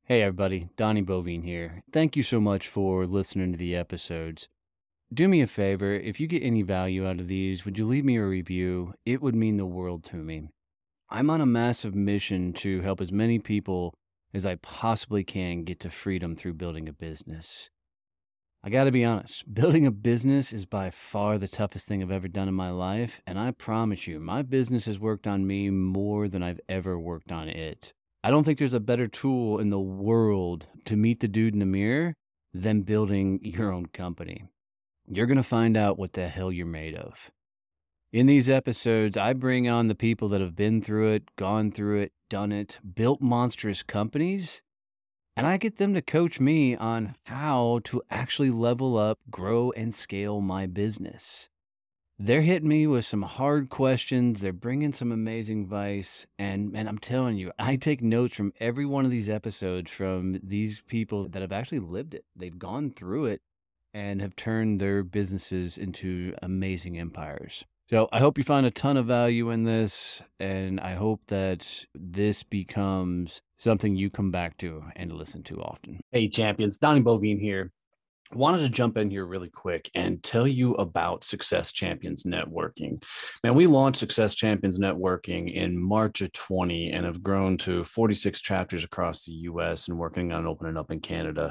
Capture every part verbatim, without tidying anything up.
Hey everybody, Donnie Bovine here. Thank you so much for listening to the episodes. Do me a favor, if you get any value out of these, would you leave me a review? It would mean the world to me. I'm on a massive mission to help as many people as I possibly can get to freedom through building a business. I gotta be honest, building a business is by far the toughest thing I've ever done in my life, and I promise you, my business has worked on me more than I've ever worked on it. I don't think there's a better tool in the world to meet the dude in the mirror than building your own company. You're going to find out what the hell you're made of. In these episodes, I bring on the people that have been through it, gone through it, done it, built monstrous companies, and I get them to coach me on how to actually level up, grow, and scale my business. They're hitting me with some hard questions. They're bringing some amazing advice. And, and I'm telling you, I take notes from every one of these episodes from these people that have actually lived it. They've gone through it and have turned their businesses into amazing empires. So I hope you find a ton of value in this, and I hope that this becomes something you come back to and listen to often. Hey, champions, Donnie Bovine here. Wanted to jump in here really quick and tell you about Success Champions Networking. Man, we launched Success Champions Networking in March of twenty and have grown to forty-six chapters across the U S and working on opening up in Canada.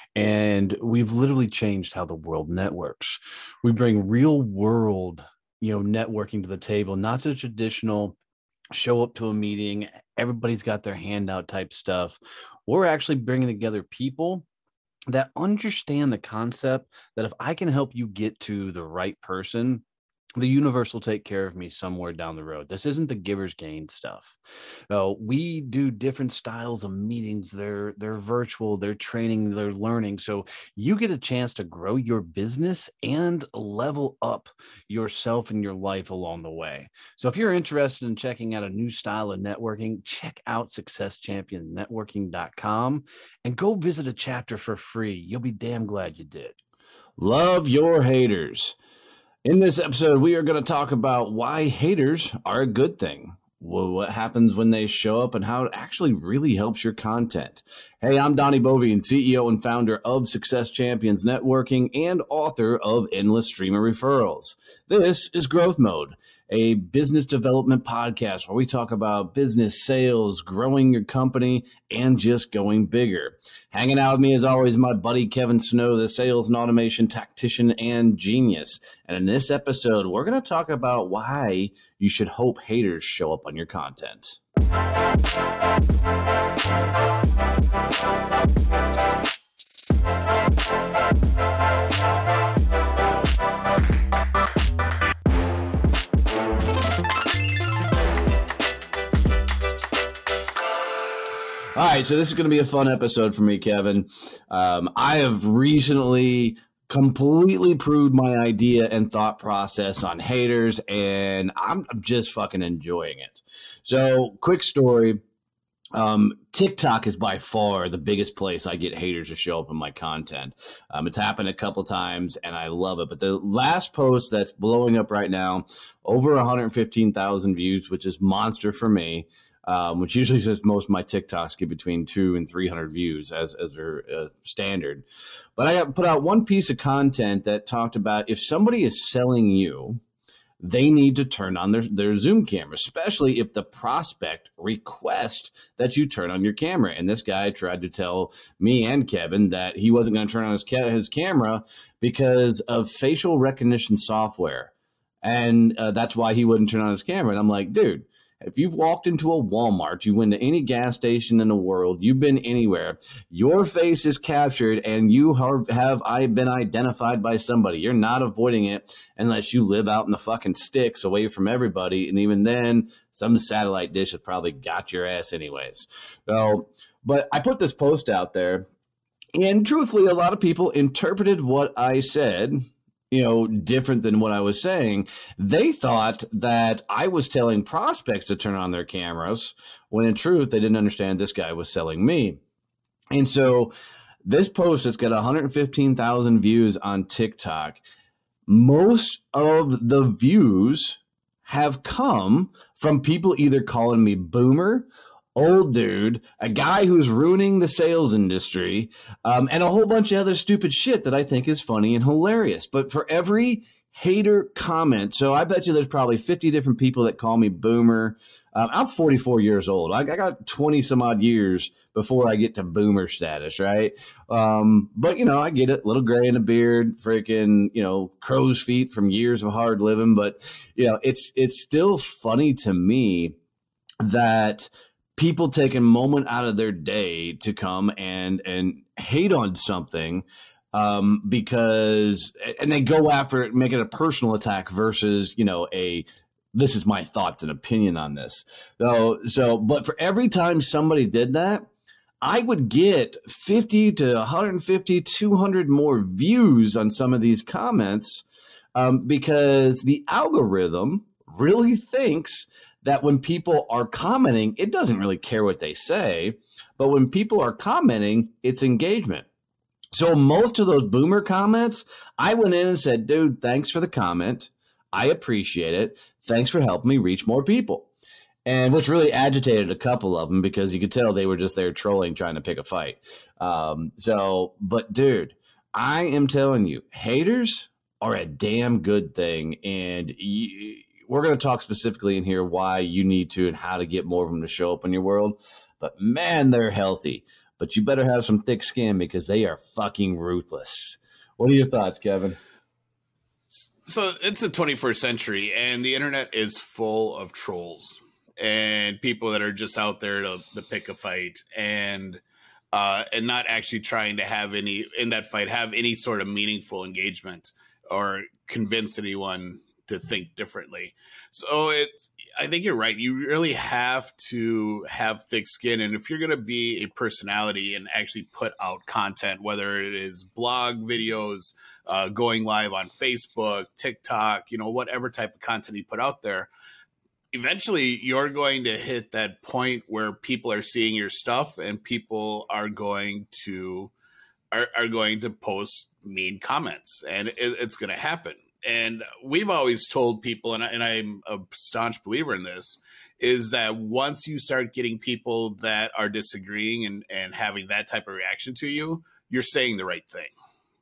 And we've literally changed how the world networks. We bring real world, you know, networking to the table, not the traditional show up to a meeting, everybody's got their handout type stuff. We're actually bringing together people that understand the concept that if I can help you get to the right person, the universe will take care of me somewhere down the road. This isn't the giver's gain stuff. Uh, we do different styles of meetings. They're, they're virtual, they're training, they're learning. So you get a chance to grow your business and level up yourself and your life along the way. So if you're interested in checking out a new style of networking, check out success champion networking dot com and go visit a chapter for free. You'll be damn glad you did. Love your haters. In this episode, we are going to talk about why haters are a good thing, what happens when they show up, and how it actually really helps your content. Hey, I'm Donnie Bovine, C E O and founder of Success Champions Networking and author of Endless Stream of Referrals. This is Growth Mode, a business development podcast where we talk about business, sales, growing your company, and just going bigger. Hanging out with me, as always, my buddy Kevin Snow, the sales and automation tactician and genius. And in this episode, we're going to talk about why you should hope haters show up on your content. All right, so this is going to be a fun episode for me, Kevin. Um, I have recently completely proved my idea and thought process on haters, and I'm just fucking enjoying it. So, quick story. Um, TikTok is by far the biggest place I get haters to show up in my content. Um, it's happened a couple times, and I love it. But the last post that's blowing up right now, over one hundred fifteen thousand views, which is monster for me. Um, which usually says most of my TikToks get between two and three hundred views as, as their uh, standard. But I got put out one piece of content that talked about if somebody is selling you, they need to turn on their, their Zoom camera, especially if the prospect requests that you turn on your camera. And this guy tried to tell me and Kevin that he wasn't going to turn on his, ca- his camera because of facial recognition software. And uh, that's why he wouldn't turn on his camera. And I'm like, dude, if you've walked into a Walmart, you went to any gas station in the world, you've been anywhere, your face is captured and you have, have been identified by somebody. You're not avoiding it unless you live out in the fucking sticks away from everybody. And even then, some satellite dish has probably got your ass anyways. So, but I put this post out there, and truthfully, a lot of people interpreted what I said, you know, different than what I was saying. They thought that I was telling prospects to turn on their cameras, when in truth, they didn't understand this guy was selling me. And so this post has got one hundred fifteen thousand views on TikTok. Most of the views have come from people either calling me boomer old dude, a guy who's ruining the sales industry, um, and a whole bunch of other stupid shit that I think is funny and hilarious. But for every hater comment, so I bet you there's probably fifty different people that call me boomer. Um, I'm forty-four years old. I, I got twenty some odd years before I get to boomer status, right? Um, but, you know, I get it. Little gray in the beard, freaking, you know, crow's feet from years of hard living. But, you know, it's it's still funny to me that people take a moment out of their day to come and and hate on something um, because and they go after it, make it a personal attack versus, you know, a this is my thoughts and opinion on this. So, so, but for every time somebody did that, I would get fifty to one hundred fifty, two hundred more views on some of these comments um, because the algorithm really thinks that when people are commenting, it doesn't really care what they say, but when people are commenting, it's engagement. So most of those boomer comments, I went in and said, dude, thanks for the comment. I appreciate it. Thanks for helping me reach more people. And which really agitated a couple of them because you could tell they were just there trolling, trying to pick a fight. Um, so, but dude, I am telling you, haters are a damn good thing. And you, we're going to talk specifically in here why you need to and how to get more of them to show up in your world. But man, they're healthy. But you better have some thick skin because they are fucking ruthless. What are your thoughts, Kevin? So it's the twenty-first century, and the internet is full of trolls and people that are just out there to, to pick a fight and uh, and not actually trying to have any in that fight have any sort of meaningful engagement or convince anyone to think differently. So it's, I think you're right. You really have to have thick skin. And if you're going to be a personality and actually put out content, whether it is blog videos, uh, going live on Facebook, TikTok, you know, whatever type of content you put out there, eventually you're going to hit that point where people are seeing your stuff and people are going to, are, are going to post mean comments, and it, it's going to happen. And we've always told people, and, I, and I'm a staunch believer in this, is that once you start getting people that are disagreeing and, and having that type of reaction to you, you're saying the right thing.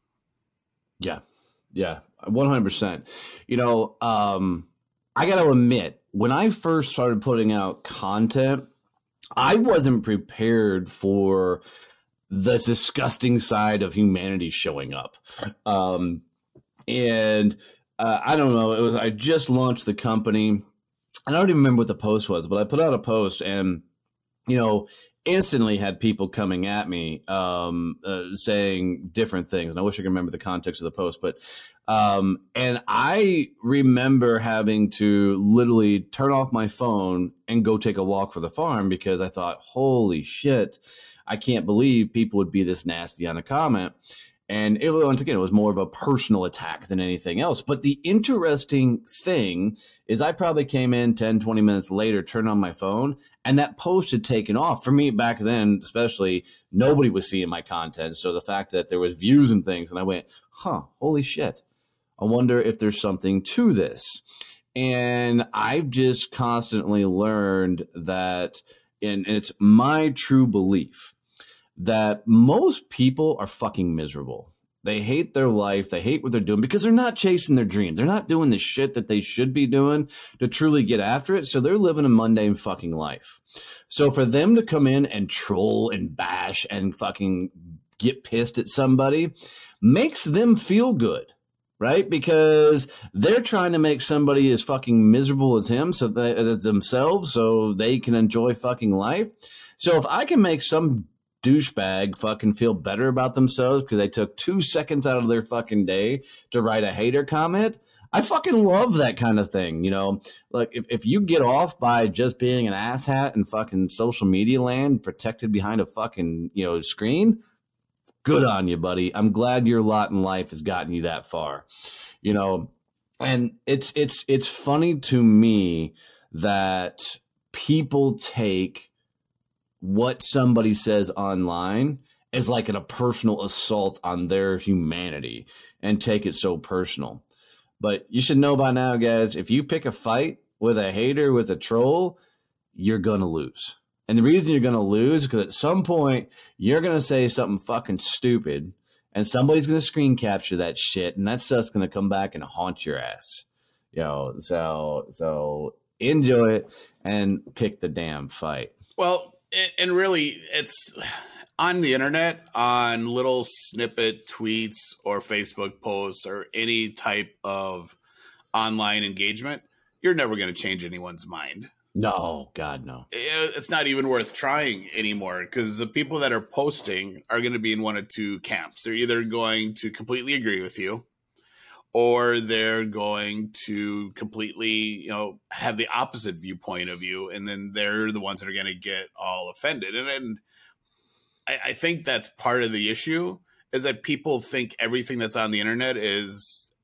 Yeah. Yeah. one hundred percent. You know, um, I got to admit, when I first started putting out content, I wasn't prepared for the disgusting side of humanity showing up. Um, And uh, I don't know, it was, I just launched the company. I don't even remember what the post was, but I put out a post and, you know, instantly had people coming at me um, uh, saying different things. And I wish I could remember the context of the post, but, um, and I remember having to literally turn off my phone and go take a walk for the farm because I thought, holy shit, I can't believe people would be this nasty on a comment. And it, once again, it was more of a personal attack than anything else. But the interesting thing is I probably came in ten, twenty minutes later, turned on my phone, and that post had taken off. For me back then, especially, nobody was seeing my content. So the fact that there was views and things, and I went, huh, holy shit. I wonder if there's something to this. And I've just constantly learned that, and it's my true belief, that most people are fucking miserable. They hate their life. They hate what they're doing because they're not chasing their dreams. They're not doing the shit that they should be doing to truly get after it. So they're living a mundane fucking life. So for them to come in and troll and bash and fucking get pissed at somebody makes them feel good, right? Because they're trying to make somebody as fucking miserable as him, so they, as themselves, so they can enjoy fucking life. So if I can make some douchebag fucking feel better about themselves because they took two seconds out of their fucking day to write a hater comment, I fucking love that kind of thing. You know, like if, if you get off by just being an asshat in fucking social media land, protected behind a fucking, you know, screen, good on you, buddy. I'm glad your lot in life has gotten you that far, you know. And it's it's it's funny to me that people take what somebody says online is like a personal assault on their humanity and take it so personal. But you should know by now, guys, if you pick a fight with a hater, with a troll, you're going to lose. And the reason you're going to lose is because at some point you're going to say something fucking stupid and somebody's going to screen capture that shit. And that stuff's going to come back and haunt your ass. You know, so, so enjoy it and pick the damn fight. Well, and really it's on the internet, on little snippet tweets or Facebook posts or any type of online engagement, you're never going to change anyone's mind. No, God, no. It's not even worth trying anymore because the people that are posting are going to be in one of two camps. They're either going to completely agree with you or they're going to completely, you know, have the opposite viewpoint of you. And then they're the ones that are going to get all offended. And, and I, I think that's part of the issue is that people think everything that's on the internet is,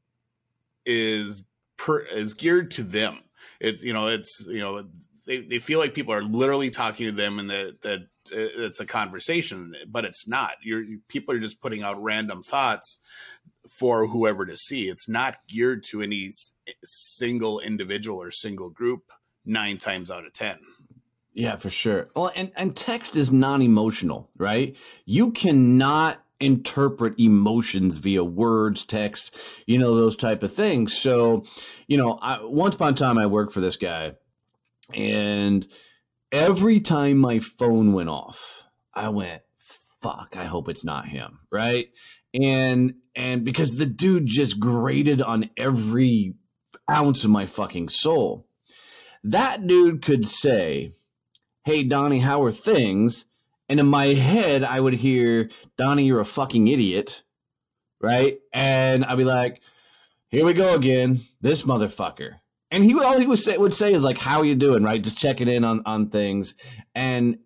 is, per, is geared to them. It's, you know, it's, you know, they, they feel like people are literally talking to them and that, that it's a conversation, but it's not. You're, people are just putting out random thoughts for whoever to see. It's not geared to any single individual or single group nine times out of ten. Yeah, for sure. Well, and, and text is non-emotional, right? You cannot interpret emotions via words, text, you know, those type of things. So, you know, I, once upon a time I worked for this guy and every time my phone went off, I went, fuck, I hope it's not him. Right. And, and because the dude just grated on every ounce of my fucking soul, that dude could say, hey, Donnie, how are things? And in my head, I would hear, Donnie, you're a fucking idiot, right? And I'd be like, here we go again, this motherfucker. And he would, all he would say, would say is like, how are you doing, right? Just checking in on, on things. And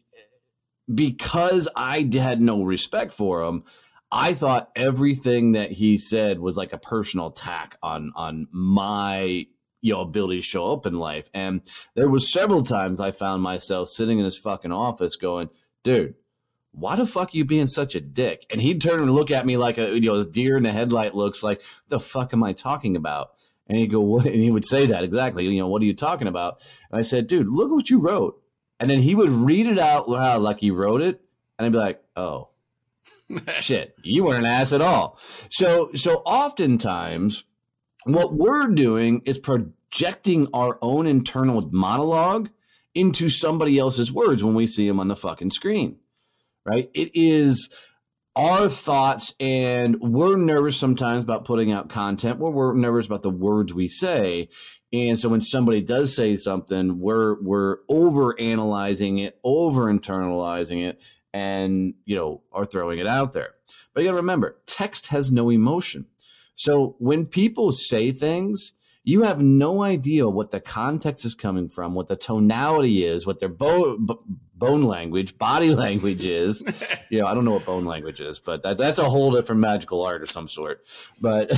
because I had no respect for him, I thought everything that he said was like a personal attack on, on my you know, ability to show up in life. And there was several times I found myself sitting in his fucking office going, dude, why the fuck are you being such a dick? And he'd turn and look at me like a, you know, deer in the headlight looks like, the fuck am I talking about? And he'd go, what? And he would say that exactly, you know, what are you talking about? And I said, dude, look what you wrote. And then he would read it out loud like he wrote it. And I'd be like, oh, shit, you weren't an ass at all. So, so oftentimes what we're doing is projecting our own internal monologue into somebody else's words when we see them on the fucking screen, right? It is our thoughts, and we're nervous sometimes about putting out content where we're nervous about the words we say. And so when somebody does say something, we're we're over analyzing it, over internalizing it, and, you know, are throwing it out there. But you got to remember, text has no emotion. So when people say things, you have no idea what the context is coming from, what the tonality is, what their bo- b- bone language, body language is. You know, I don't know what bone language is, but that, that's a whole different magical art of some sort. But,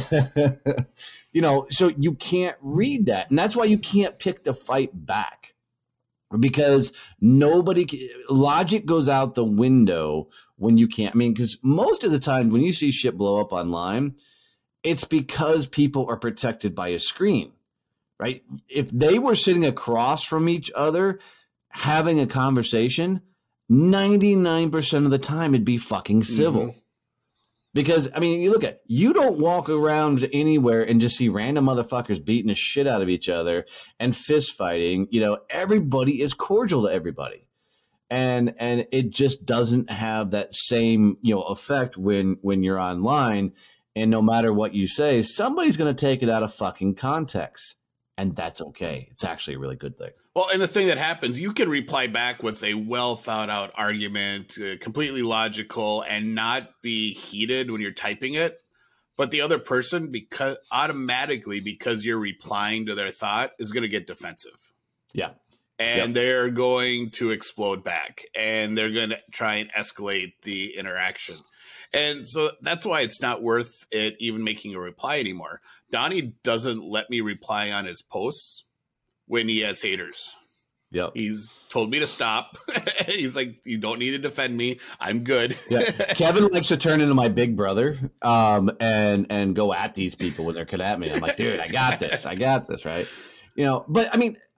you know, so you can't read that. And that's why you can't pick the fight back. Because nobody, logic goes out the window when you can't. I mean, because most of the time when you see shit blow up online, it's because people are protected by a screen, right? If they were sitting across from each other having a conversation, ninety-nine percent of the time it'd be fucking civil. Mm-hmm. Because, I mean, you look at, you don't walk around anywhere and just see random motherfuckers beating the shit out of each other and fist fighting. You know, everybody is cordial to everybody. And and it just doesn't have that same, you know, effect when when you're online. And no matter what you say, somebody's going to take it out of fucking context. And that's okay. It's actually a really good thing. Well, and the thing that happens, you can reply back with a well thought out argument, uh, completely logical, and not be heated when you're typing it. But the other person, because automatically, because you're replying to their thought, is going to get defensive. Yeah. And yep. they're going to explode back, and they're going to try and escalate the interaction. And so that's why it's not worth it even making a reply anymore. Donnie doesn't let me reply on his posts when he has haters. Yep. He's told me to stop. He's like, you don't need to defend me. I'm good. Yeah. Kevin likes to turn into my big brother um, and and go at these people when they're coming at me. I'm like, dude, I got this. I got this, right? You know, but I mean,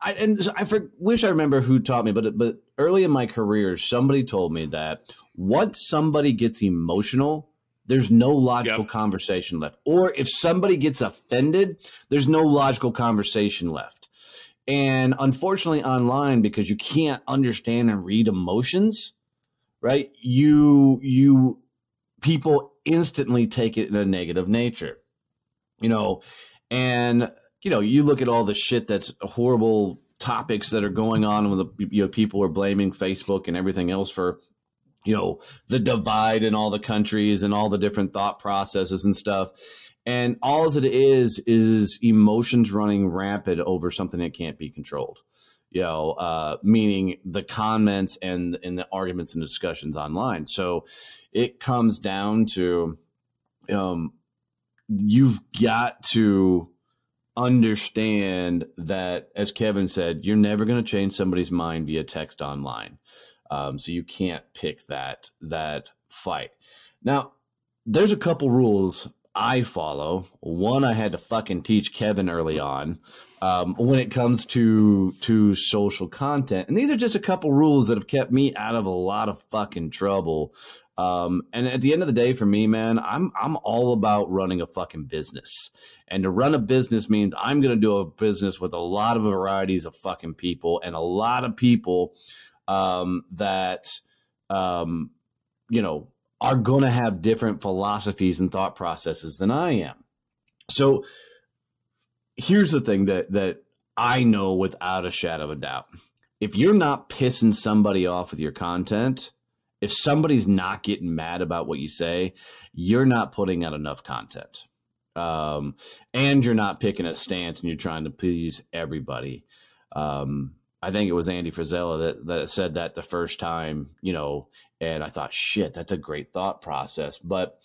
I and I for, wish I remember who taught me, but but early in my career, somebody told me that once somebody gets emotional, there's no logical yep. conversation left. Or if somebody gets offended, there's no logical conversation left. And unfortunately, online, because you can't understand and read emotions, right? You you people instantly take it in a negative nature, you know, and you know, you look at all the shit that's horrible topics that are going on with the, you know, people are blaming Facebook and everything else for, you know, the divide in all the countries and all the different thought processes and stuff. And all it is, is emotions running rampant over something that can't be controlled, you know, uh, meaning the comments and, and the arguments and discussions online. So it comes down to, um, you've got to understand that, as Kevin said, you're never going to change somebody's mind via text online. Um, so you can't pick that, that fight. Now, there's a couple rules I follow. One, I had to fucking teach Kevin early on um, when it comes to, to social content. And these are just a couple rules that have kept me out of a lot of fucking trouble. Um, and at the end of the day, for me, man, I'm, I'm all about running a fucking business. And to run a business means I'm going to do a business with a lot of varieties of fucking people and a lot of people um, that, um, you know, are going to have different philosophies and thought processes than I am. So here's the thing that, that I know without a shadow of a doubt. If you're not pissing somebody off with your content, if somebody's not getting mad about what you say, you're not putting out enough content. Um, and you're not picking a stance and you're trying to please everybody. Um, I think it was Andy Frisella that, that said that the first time, you know, and I thought, shit, that's a great thought process. But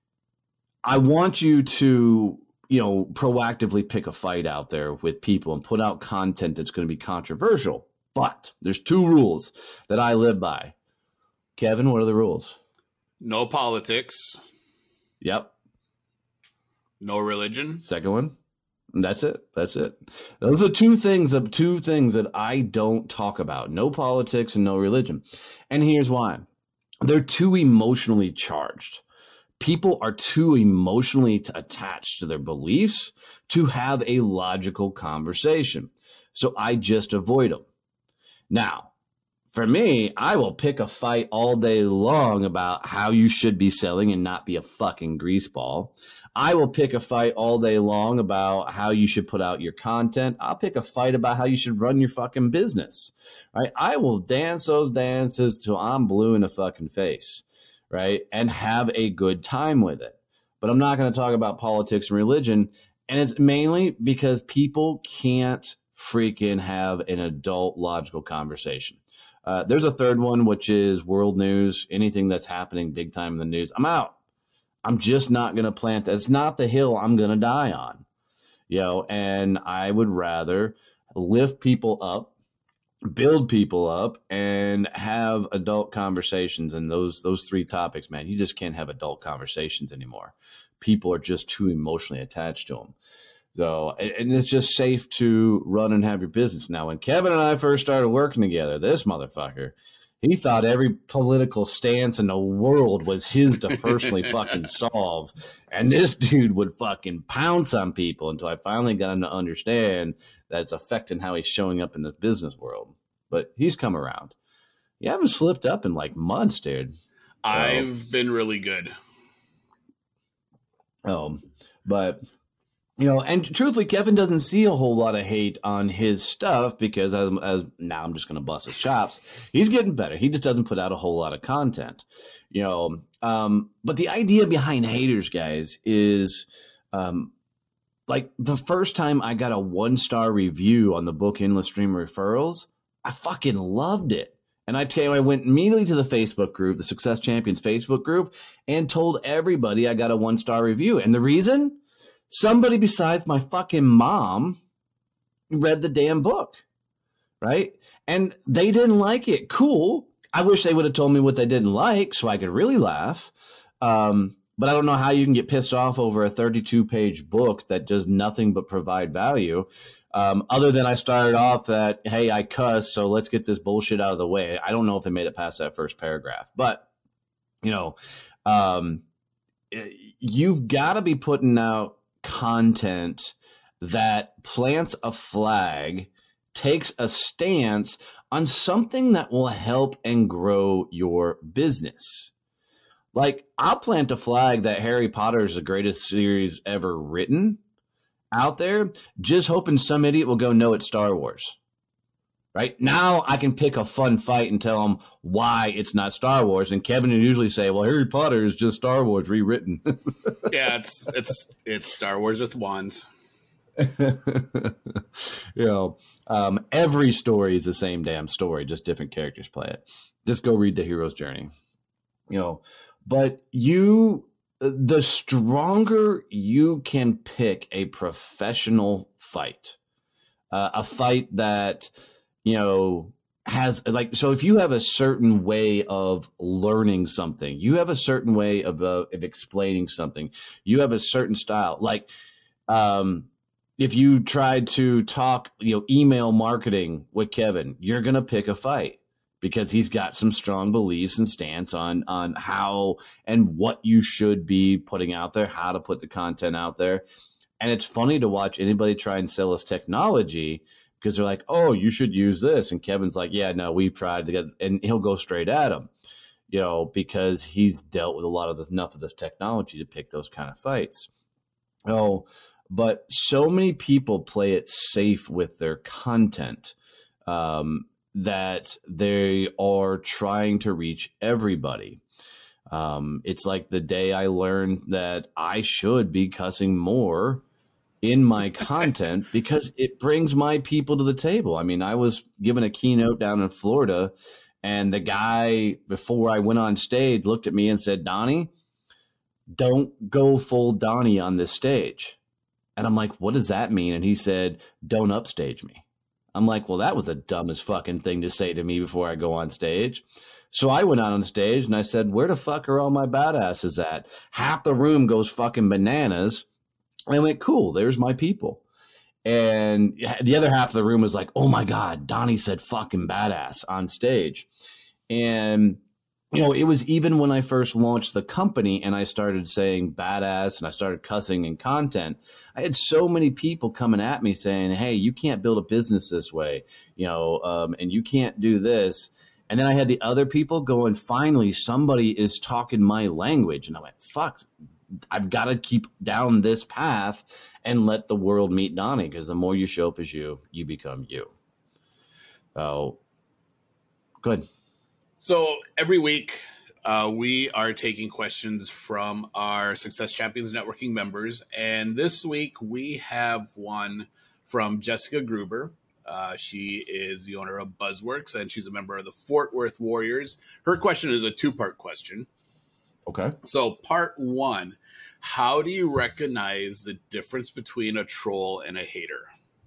I want you to, you know, proactively pick a fight out there with people and put out content that's going to be controversial. But there's two rules that I live by. Kevin, what are the rules? No politics. Yep. No religion. Second one. That's it. That's it. Those are two things of two things that I don't talk about. No politics and no religion. And here's why. They're too emotionally charged. People are too emotionally t- attached to their beliefs to have a logical conversation. So I just avoid them. Now, for me, I will pick a fight all day long about how you should be selling and not be a fucking greaseball. I will pick a fight all day long about how you should put out your content. I'll pick a fight about how you should run your fucking business, right? I will dance those dances till I'm blue in the fucking face, right? And have a good time with it. But I'm not going to talk about politics and religion. And it's mainly because people can't freaking have an adult logical conversation. Uh, there's a third one, which is world news, anything that's happening big time in the news. I'm out. I'm just not going to plant that. It's not the hill I'm going to die on, you know, and I would rather lift people up, build people up, and have adult conversations. And those, those three topics, man, you just can't have adult conversations anymore. People are just too emotionally attached to them. So, and it's just safe to run and have your business. Now, when Kevin and I first started working together, this motherfucker, he thought every political stance in the world was his to personally fucking solve. And this dude would fucking pounce on people until I finally got him to understand that it's affecting how he's showing up in the business world. But he's come around. You haven't slipped up in like months, dude. I've so, been really good. Um, but... You know, and truthfully, Kevin doesn't see a whole lot of hate on his stuff because as, as now I'm just going to bust his chops. He's getting better. He just doesn't put out a whole lot of content, you know. Um, but the idea behind haters, guys, is um, like the first time I got a one star review on the book Endless Stream Referrals, I fucking loved it. And I tell you, I went immediately to the Facebook group, the Success Champions Facebook group, and told everybody I got a one star review. And the reason? Somebody besides my fucking mom read the damn book, right? And they didn't like it. Cool. I wish they would have told me what they didn't like so I could really laugh. Um, but I don't know how you can get pissed off over a thirty-two page book that does nothing but provide value. Um, other than I started off that, hey, I cuss, so let's get this bullshit out of the way. I don't know if they made it past that first paragraph, but you know, um, you've got to be putting out content that plants a flag, takes a stance on something that will help and grow your business. Like, I'll plant a flag that Harry Potter is the greatest series ever written out there, just hoping some idiot will go, no, it's Star Wars. Right? Now I can pick a fun fight and tell them why it's not Star Wars. And Kevin would usually say, well, Harry Potter is just Star Wars rewritten. Yeah, it's it's it's Star Wars with wands. You know, um, every story is the same damn story, just different characters play it. Just go read The Hero's Journey. You know, but you, the stronger you can pick a professional fight, uh, a fight that, you know, has like, so if you have a certain way of learning something, you have a certain way of, uh, of explaining something, you have a certain style, like, um, if you tried to talk, you know, email marketing with Kevin, you're going to pick a fight because he's got some strong beliefs and stance on, on how and what you should be putting out there, how to put the content out there. And it's funny to watch anybody try and sell us technology because they're like, oh, you should use this. And Kevin's like, yeah, no, we've tried to get, and he'll go straight at him, you know, because he's dealt with a lot of this, enough of this technology to pick those kind of fights. Oh, but so many people play it safe with their content um, that they are trying to reach everybody. Um, it's like the day I learned that I should be cussing more in my content because it brings my people to the table. I mean, I was given a keynote down in Florida, and the guy before I went on stage looked at me and said, Donnie, don't go full Donnie on this stage. And I'm like, what does that mean? And he said, don't upstage me. I'm like, well, that was the dumbest fucking thing to say to me before I go on stage. So I went out on stage and I said, where the fuck are all my badasses at? Half the room goes fucking bananas. And I went, cool, there's my people. And the other half of the room was like, oh my God, Donnie said fucking badass on stage. And you know, it was even when I first launched the company and I started saying badass and I started cussing in content, I had so many people coming at me saying, hey, you can't build a business this way, you know, um, and you can't do this. And then I had the other people going, finally, somebody is talking my language. And I went, fuck, I've got to keep down this path and let the world meet Donnie, because the more you show up as you, you become you. Oh, good. So every week, uh, we are taking questions from our Success Champions Networking members. And this week, we have one from Jessica Gruber. Uh, she is the owner of Buzzworks, and she's a member of the Fort Worth Warriors. Her question is a two-part question. Okay. So part one, how do you recognize the difference between a troll and a hater?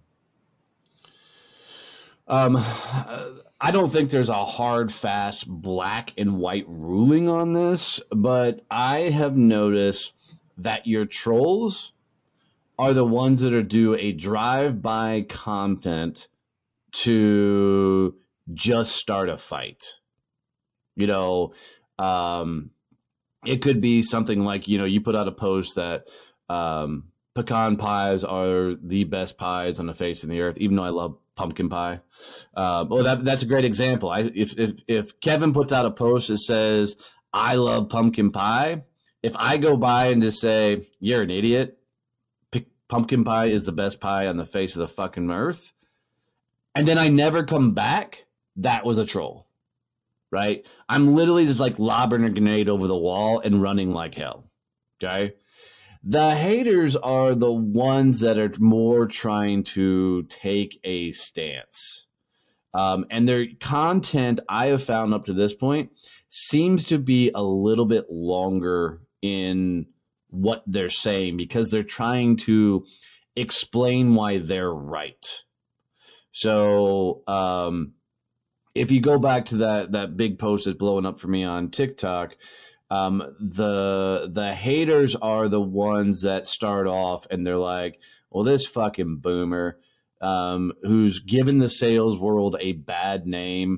Um, I don't think there's a hard, fast, black and white ruling on this, but I have noticed that your trolls are the ones that are do a drive-by content to just start a fight. You know, um, it could be something like, you know, you put out a post that um, pecan pies are the best pies on the face of the earth, even though I love pumpkin pie. Uh, well, that, that's a great example. I, if, if, if Kevin puts out a post that says, I love pumpkin pie, if I go by and just say, you're an idiot, P- pumpkin pie is the best pie on the face of the fucking earth, and then I never come back, that was a troll, right? I'm literally just like lobbing a grenade over the wall and running like hell, okay? The haters are the ones that are more trying to take a stance. Um, and their content, I have found up to this point, seems to be a little bit longer in what they're saying because they're trying to explain why they're right. So um, if you go back to that, that big post that's blowing up for me on TikTok, Um, the the haters are the ones that start off and they're like, well, this fucking boomer, um, who's given the sales world a bad name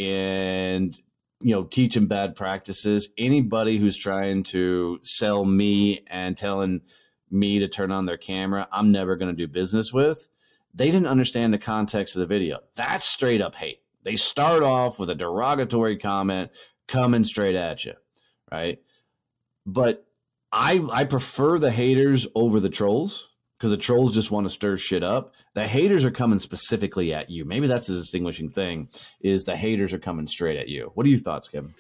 and, you know, teaching bad practices. Anybody who's trying to sell me and telling me to turn on their camera, I'm never going to do business with. They didn't understand the context of the video. That's straight up hate. They start off with a derogatory comment coming straight at you, right? But I I prefer the haters over the trolls, because the trolls just want to stir shit up. The haters are coming specifically at you. Maybe that's the distinguishing thing, is the haters are coming straight at you. What are your thoughts, Kevin?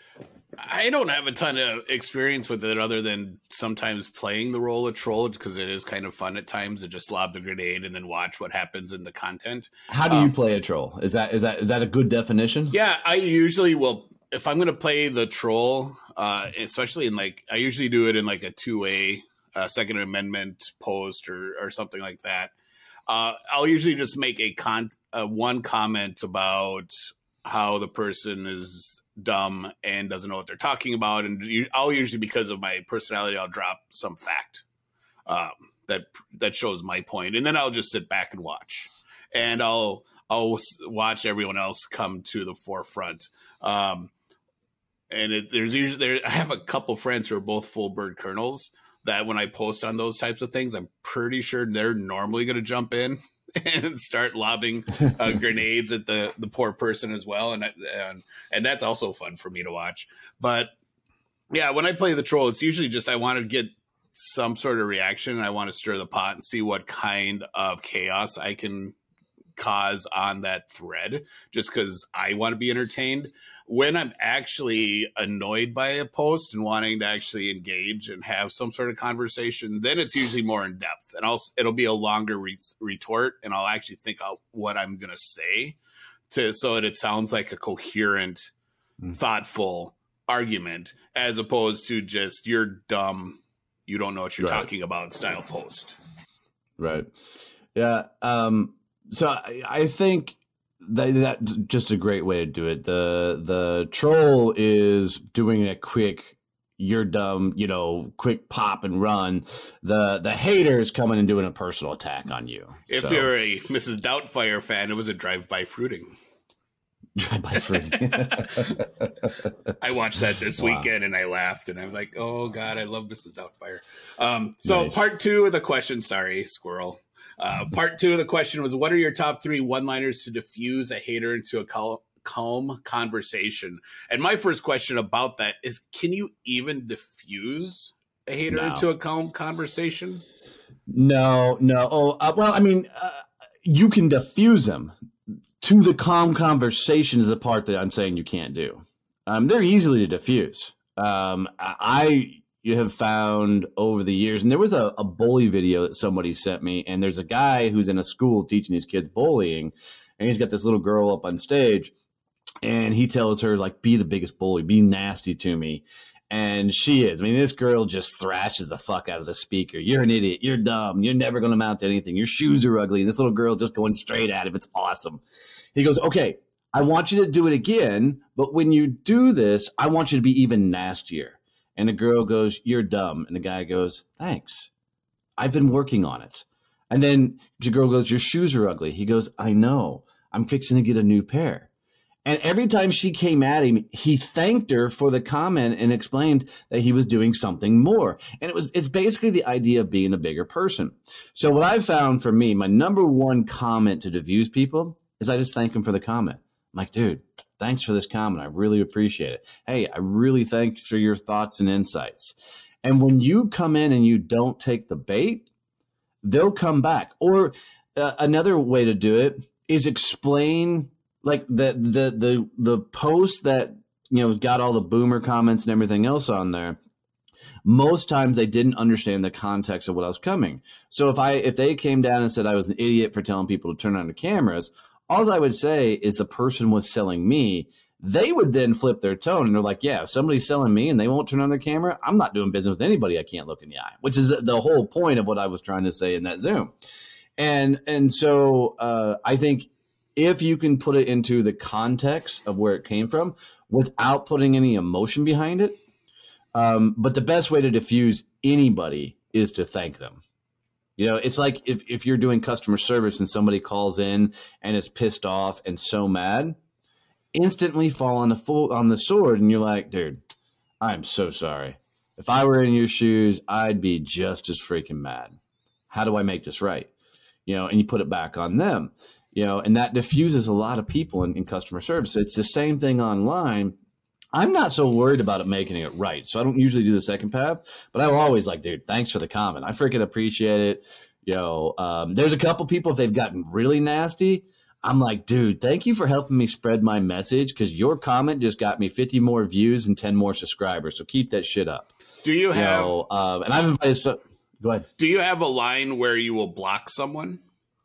I don't have a ton of experience with it other than sometimes playing the role of troll, because it is kind of fun at times to just lob the grenade and then watch what happens in the content. How do um, you play a troll? Is that is that is that a good definition? Yeah, I usually will. If I'm going to play the troll, uh, especially in like, I usually do it in like a two-way uh, Second Amendment post or, or something like that. Uh, I'll usually just make a con uh, one comment about how the person is dumb and doesn't know what they're talking about. And you, I'll usually, because of my personality, I'll drop some fact um, that that shows my point. And then I'll just sit back and watch. And I'll I'll watch everyone else come to the forefront. Um, and it, there's usually there. I have a couple friends who are both full bird colonels that when I post on those types of things, I'm pretty sure they're normally going to jump in and start lobbing uh, grenades at the, the poor person as well. And, and and that's also fun for me to watch. But yeah, when I play the troll, it's usually just I want to get some sort of reaction. I want to stir the pot and see what kind of chaos I can cause on that thread, just because I want to be entertained. When I'm actually annoyed by a post and wanting to actually engage and have some sort of conversation, then it's usually more in depth, and I'll it'll be a longer re- retort, and I'll actually think out what I'm gonna say to so that it sounds like a coherent, mm. thoughtful argument, as opposed to just "you're dumb, you don't know what you're right. talking about" style post. Right. Yeah. Um. So I, I think that that's just a great way to do it. The the troll is doing a quick, you're dumb, you know, quick pop and run. The the hater is coming and doing a personal attack on you. If so. You're a Missus Doubtfire fan, it was a drive-by fruiting. Drive-by fruiting. I watched that this wow. weekend and I laughed and I was like, oh God, I love Missus Doubtfire. Um, so nice. Part two of the question, sorry, squirrel. Uh, part two of the question was, what are your top three one-liners to diffuse a hater into a cal- calm conversation? And my first question about that is, can you even diffuse a hater no. into a calm conversation? No, no. Oh, uh, well, I mean, uh, you can diffuse them. To the calm conversation is the part that I'm saying you can't do. Um, they're easily to diffuse. Um, I... You have found over the years, and there was a, a bully video that somebody sent me, and there's a guy who's in a school teaching these kids bullying, and he's got this little girl up on stage, and he tells her, like, be the biggest bully, be nasty to me, and she is. I mean, this girl just thrashes the fuck out of the speaker. You're an idiot. You're dumb. You're never going to amount to anything. Your shoes are ugly, and this little girl just going straight at him. It's awesome. He goes, okay, I want you to do it again, but when you do this, I want you to be even nastier. And the girl goes, you're dumb. And the guy goes, thanks. I've been working on it. And then the girl goes, your shoes are ugly. He goes, I know. I'm fixing to get a new pair. And every time she came at him, he thanked her for the comment and explained that he was doing something more. And it was it's basically the idea of being a bigger person. So what I've found for me, my number one comment to diffuse people is I just thank them for the comment. I'm like, dude, thanks for this comment. I really appreciate it. Hey, I really thank you for your thoughts and insights. And when you come in and you don't take the bait, they'll come back. Or uh, another way to do it is explain, like the the the the post that, you know, got all the boomer comments and everything else on there. Most times they didn't understand the context of what I was coming. So if I if they came down and said I was an idiot for telling people to turn on the cameras, all I would say is the person was selling me. They would then flip their tone and they're like, yeah, if somebody's selling me and they won't turn on their camera, I'm not doing business with anybody I can't look in the eye, which is the whole point of what I was trying to say in that Zoom. And and so uh, I think if you can put it into the context of where it came from without putting any emotion behind it, um, but the best way to diffuse anybody is to thank them. You know, it's like if, if you're doing customer service and somebody calls in and is pissed off and so mad, instantly fall on the full on the sword, and you're like, dude, I'm so sorry. If I were in your shoes, I'd be just as freaking mad. How do I make this right? You know, and you put it back on them, you know, and that diffuses a lot of people in, in customer service. It's the same thing online. I'm not so worried about it making it right. So I don't usually do the second path, but I'm always like, dude, thanks for the comment. I freaking appreciate it. You know, um, there's a couple people, if they've gotten really nasty, I'm like, dude, thank you for helping me spread my message, because your comment just got me fifty more views and ten more subscribers. So keep that shit up. Do you have, you know, um, and I've invited, so, go ahead. Do you have a line where you will block someone?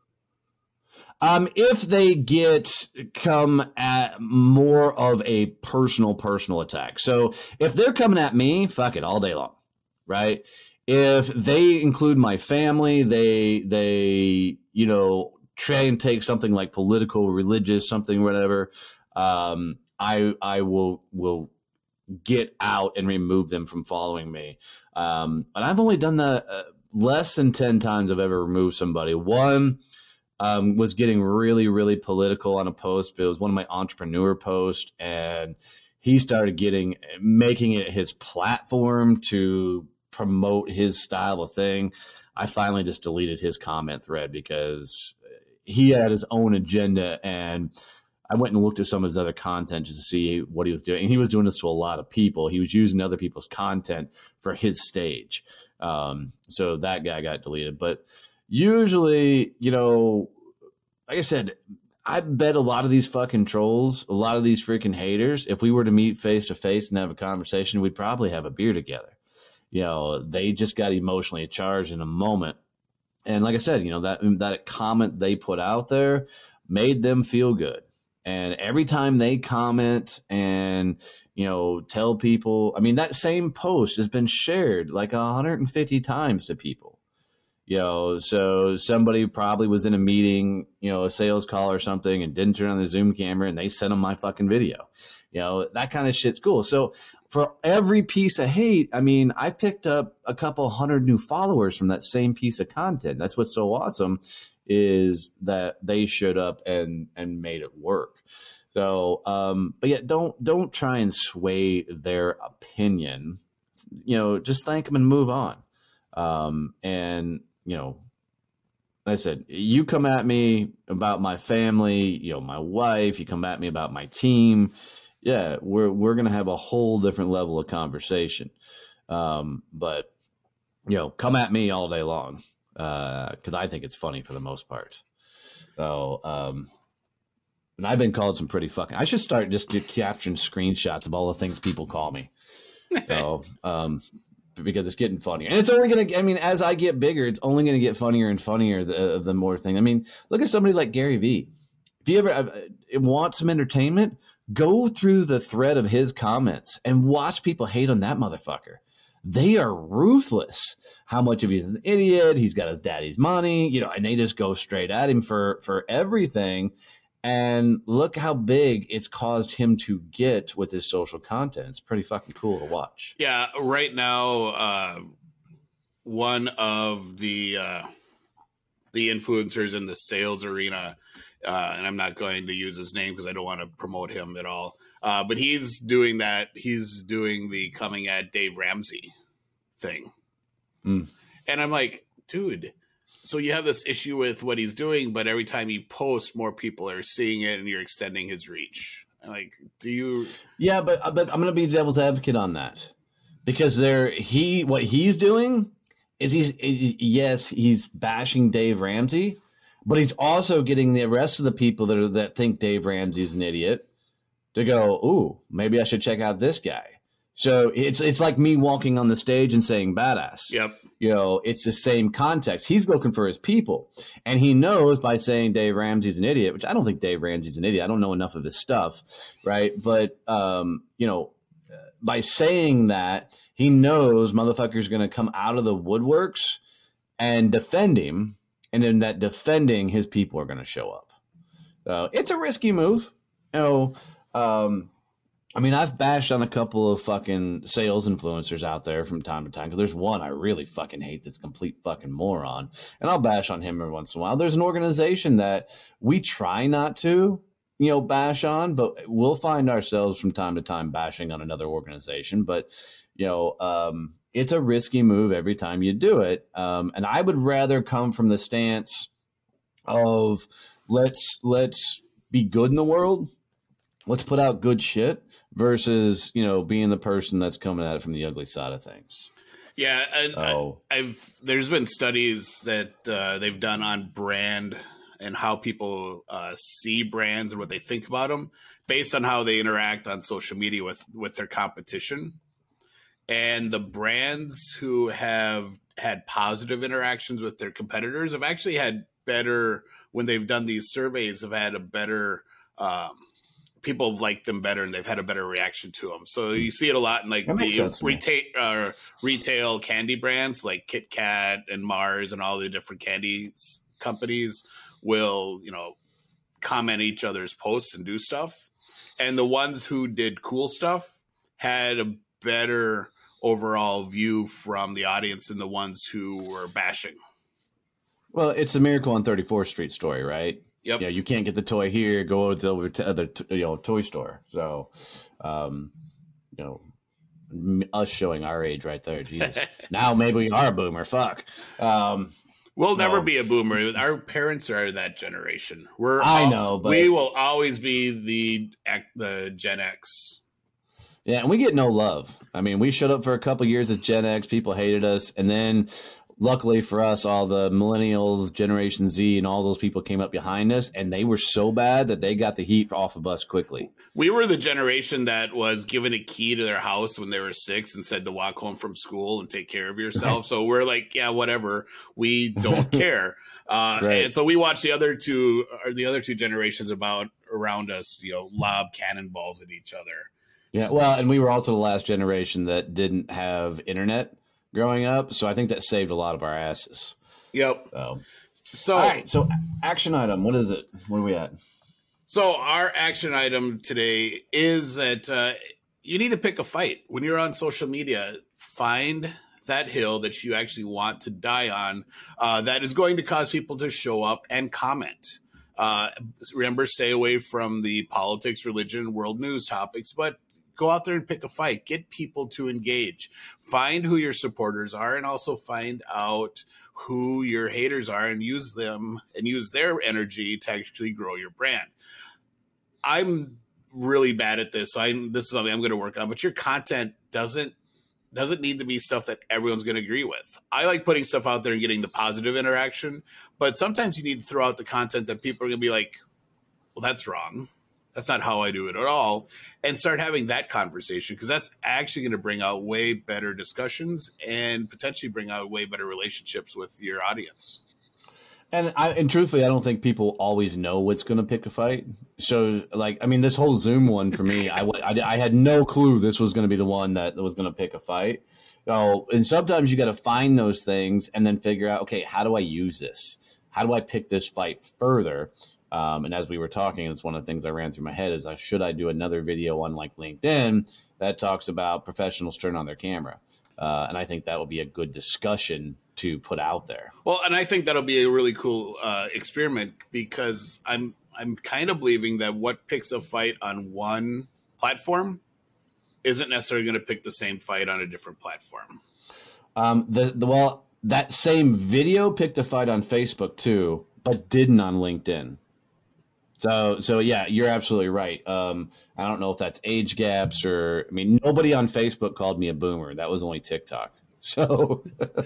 Um, if they get come at more of a personal, personal attack. So if they're coming at me, fuck it all day long, right? If they include my family, they, they, you know, try and take something like political, religious, something, whatever, um, I, I will, will get out and remove them from following me. Um, and I've only done that uh, less than ten times I've ever removed somebody. One, Um, was getting really, really political on a post, but it was one of my entrepreneur posts, and he started getting, making it his platform to promote his style of thing. I finally just deleted his comment thread because he had his own agenda, and I went and looked at some of his other content just to see what he was doing. And he was doing this to a lot of people. He was using other people's content for his stage. Um, so that guy got deleted, but usually, you know, like I said, I bet a lot of these fucking trolls, a lot of these freaking haters, if we were to meet face to face and have a conversation, we'd probably have a beer together. You know, they just got emotionally charged in a moment. And like I said, you know, that, that comment they put out there made them feel good. And every time they comment and, you know, tell people, I mean, that same post has been shared like one hundred fifty times to people. You know, so somebody probably was in a meeting, you know, a sales call or something, and didn't turn on the Zoom camera, and they sent them my fucking video. You know, that kind of shit's cool. So for every piece of hate, I mean, I've picked up a couple hundred new followers from that same piece of content. That's what's so awesome, is that they showed up and and made it work. So, um, but yeah, don't don't try and sway their opinion. You know, just thank them and move on. Um, and you know, like I said, you come at me about my family, you know, my wife, you come at me about my team. Yeah, we're we're gonna have a whole different level of conversation. Um, but you know, come at me all day long, because uh, I think it's funny for the most part. So, um, and I've been called some pretty fucking. I should start just get capturing screenshots of all the things people call me. So, um. Because it's getting funnier, and it's only going to, I mean, as I get bigger, it's only going to get funnier and funnier the, the more thing. I mean, look at somebody like Gary Vee. If you ever uh, want some entertainment, go through the thread of his comments and watch people hate on that motherfucker. They are ruthless. How much of he's an idiot. He's got his daddy's money, you know, and they just go straight at him for, for everything. And look how big it's caused him to get with his social content. It's pretty fucking cool to watch. Yeah, right now, uh, one of the uh, the influencers in the sales arena, uh, and I'm not going to use his name because I don't want to promote him at all, uh, but he's doing that. He's doing the coming at Dave Ramsey thing. Mm. And I'm like, dude, so you have this issue with what he's doing, but every time he posts, more people are seeing it, and you're extending his reach. Like, do you? Yeah, but but I'm going to be devil's advocate on that, because there he what he's doing is he's yes he's bashing Dave Ramsey, but he's also getting the rest of the people that are, that think Dave Ramsey's an idiot to go, ooh, maybe I should check out this guy. So it's it's like me walking on the stage and saying badass. Yep. You know, it's the same context. He's looking for his people. And he knows by saying Dave Ramsey's an idiot, which I don't think Dave Ramsey's an idiot. I don't know enough of his stuff, right? But, um, you know, by saying that, he knows motherfucker's going to come out of the woodworks and defend him. And then that defending his people are going to show up. So it's a risky move. You know, um, I mean, I've bashed on a couple of fucking sales influencers out there from time to time because there's one I really fucking hate that's a complete fucking moron, and I'll bash on him every once in a while. There's an organization that we try not to, you know, bash on, but we'll find ourselves from time to time bashing on another organization. But, you know, um, it's a risky move every time you do it. Um, and I would rather come from the stance of let's let's be good in the world. Let's put out good shit versus, you know, being the person that's coming at it from the ugly side of things. Yeah, and oh. I, I've there's been studies that uh, they've done on brand and how people uh, see brands and what they think about them based on how they interact on social media with with their competition. And the brands who have had positive interactions with their competitors have actually had better, when they've done these surveys, have had a better um, people have liked them better and they've had a better reaction to them. So you see it a lot in like the retail uh, retail candy brands like Kit Kat and Mars and all the different candy companies will, you know, comment each other's posts and do stuff. And the ones who did cool stuff had a better overall view from the audience than the ones who were bashing. Well, it's a Miracle on thirty-fourth Street story, right? Yep. Yeah, you can't get the toy here. Go over to other, you know, toy store. So, um, you know, us showing our age right there. Jesus. Now maybe we are a boomer. Fuck. Um, we'll never no. be a boomer. Our parents are that generation. We're. I all, know, but we will always be the the Gen X. Yeah, and we get no love. I mean, we showed up for a couple years as Gen X. People hated us, and then. Luckily for us, all the millennials, Generation Z, and all those people came up behind us, and they were so bad that they got the heat off of us quickly. We were the generation that was given a key to their house when they were six and said to walk home from school and take care of yourself. So we're like, yeah, whatever. We don't care. Uh, right. And so we watched the other two, or the other two generations about around us, you know, lob cannonballs at each other. Yeah, well, and we were also the last generation that didn't have internet growing up, so I think that saved a lot of our asses. Yep. So, so all right, so action item, what is it? What are we at? So our action item today is that uh, you need to pick a fight. When you're on social media, find that hill that you actually want to die on uh, that is going to cause people to show up and comment. Uh, remember, stay away from the politics, religion, world news topics, but go out there and pick a fight. Get people to engage. Find who your supporters are and also find out who your haters are and use them and use their energy to actually grow your brand. I'm really bad at this. So I'm, this is something I'm going to work on, but your content doesn't doesn't need to be stuff that everyone's going to agree with. I like putting stuff out there and getting the positive interaction, but sometimes you need to throw out the content that people are going to be like, well, that's wrong. That's not how I do it at all. And start having that conversation, because that's actually going to bring out way better discussions and potentially bring out way better relationships with your audience. And I, and truthfully, I don't think people always know what's going to pick a fight. So, like, I mean, this whole Zoom one for me, I, I, I had no clue this was going to be the one that was going to pick a fight. So, and sometimes you got to find those things and then figure out, okay, how do I use this? How do I pick this fight further? Um, and as we were talking, it's one of the things that ran through my head is, I should I do another video on like LinkedIn that talks about professionals turn on their camera? Uh, and I think that would be a good discussion to put out there. Well, and I think that'll be a really cool uh, experiment, because I'm I'm kind of believing that what picks a fight on one platform isn't necessarily going to pick the same fight on a different platform. Um, the, the well, that same video picked a fight on Facebook too, but didn't on LinkedIn. So, so yeah, you're absolutely right. Um, I don't know if that's age gaps or, I mean, nobody on Facebook called me a boomer. That was only TikTok. So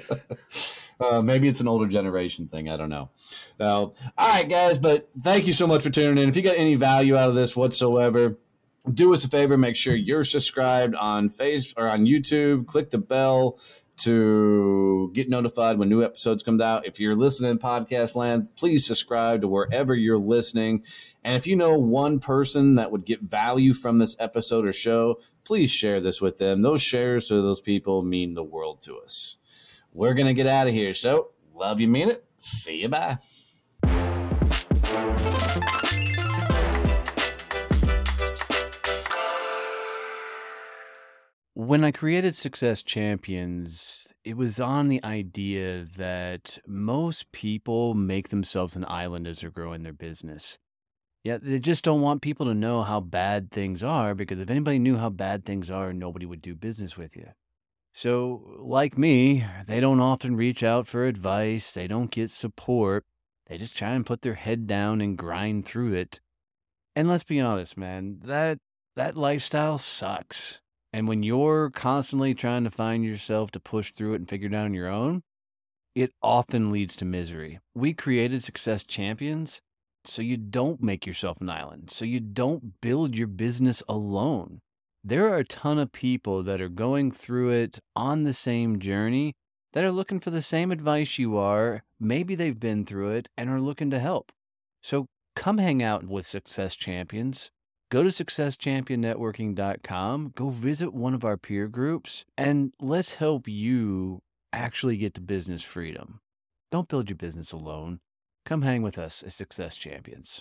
uh, maybe it's an older generation thing. I don't know. So, all right, guys, but thank you so much for tuning in. If you got any value out of this whatsoever, do us a favor. Make sure you're subscribed on Facebook or on YouTube. Click the bell to get notified when new episodes come out. If you're listening in podcast land, please subscribe to wherever you're listening. And if you know one person that would get value from this episode or show, please share this with them. Those shares to those people mean the world to us. We're going to get out of here. So love you, mean it. See you. Bye. When I created Success Champions, it was on the idea that most people make themselves an island as they're growing their business. Yeah, they just don't want people to know how bad things are, because if anybody knew how bad things are, nobody would do business with you. So, like me, they don't often reach out for advice, they don't get support. They just try and put their head down and grind through it. And let's be honest, man, that that lifestyle sucks. And when you're constantly trying to find yourself to push through it and figure it out on your own, it often leads to misery. We created Success Champions so you don't make yourself an island, so you don't build your business alone. There are a ton of people that are going through it on the same journey that are looking for the same advice you are. Maybe they've been through it and are looking to help. So come hang out with Success Champions. Go to success champion networking dot com, go visit one of our peer groups, and let's help you actually get to business freedom. Don't build your business alone. Come hang with us as Success Champions.